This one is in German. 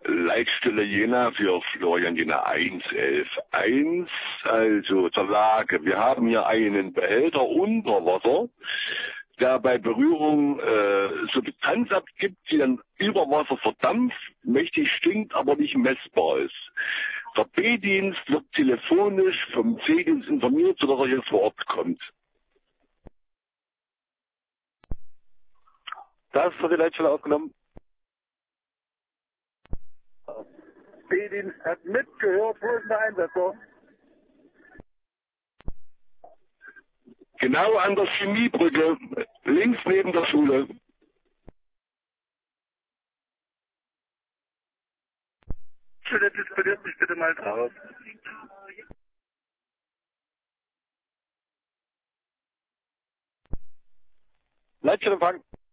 Leitstelle Jena für Florian Jena 111.1. Also zur Lage. Wir haben hier einen Behälter unter Wasser, der bei Berührung Substanz abgibt, die dann über Wasser verdampft, mächtig stinkt, aber nicht messbar ist. Der B-Dienst wird telefonisch vom C-Dienst informiert, sodass er jetzt vor Ort kommt. Das ist für die Leitstelle aufgenommen. B-Dienst hat mitgehört, wo ist der Einsetzer? Genau an der Chemiebrücke, links neben der Schule. Schule disponiert mich bitte mal drauf. Leitstelle empfangen.